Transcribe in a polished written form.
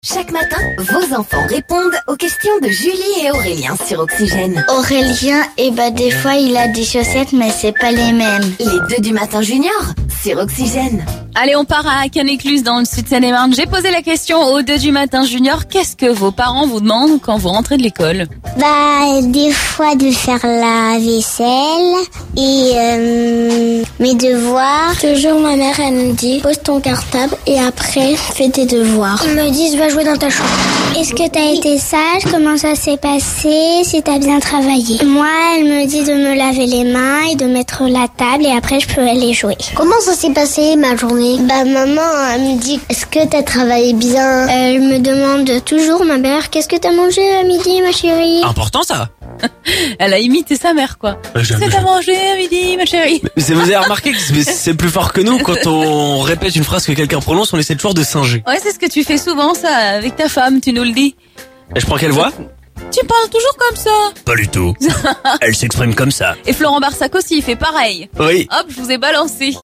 Chaque matin, vos enfants répondent aux questions de Julie et Aurélien sur Oxygène. Aurélien, des fois il a des chaussettes mais c'est pas les mêmes. Les 2 du matin junior sur Oxygène. Allez, on part à Canécluse dans le sud de Seine-et-Marne. J'ai posé la question aux 2 du matin junior. Qu'est-ce que vos parents vous demandent quand vous rentrez de l'école? Des fois de faire la vaisselle et mes devoirs. Toujours ma mère elle me dit pose ton cartable et après fais tes devoirs. Ils me disent va jouer dans ta chambre. Est-ce que t'as été sage? Comment ça s'est passé? Si t'as bien travaillé. Moi elle me dit de me laver les mains et de mettre la table et après je peux aller jouer. Comment ça s'est passé ma journée? Maman elle me dit est-ce que t'as travaillé bien? Elle me demande toujours ma mère qu'est-ce que t'as mangé à midi ma chérie? Important ça. Elle a imité sa mère, quoi. Qu'est-ce que t'as mangé à midi, ma chérie? Mais vous avez remarqué que c'est plus fort que nous quand on répète une phrase que quelqu'un prononce, on essaie toujours de singer. Ouais, c'est ce que tu fais souvent, ça, avec ta femme, tu nous le dis. Et je prends quelle voix? Tu parles toujours comme ça. Pas du tout. Elle s'exprime comme ça. Et Florent Barsac aussi, il fait pareil. Oui. Hop, je vous ai balancé.